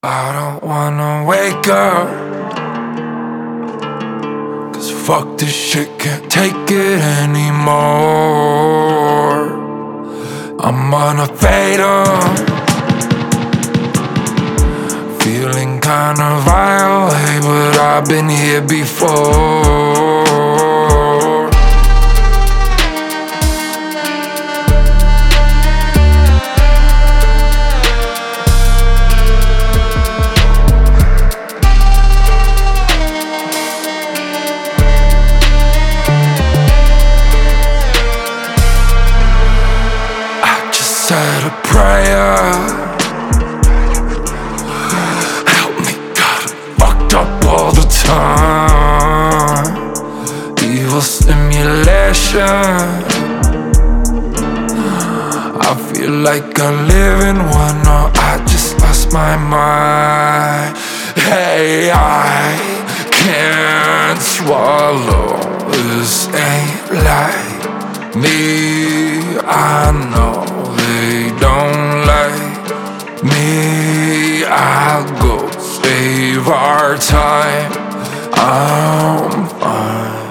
I don't wanna wake up, 'cause fuck this shit, can't take it anymore. I'm on a fatal, feeling kinda violent, but I've been here before. Said a prayer, help me God, I'm fucked up all the time. Evil stimulation, I feel like I live in one, or I just lost my mind. Hey, I can't swallow, this ain't like me, I know they don't like me. I'll go save our time, I'm fine.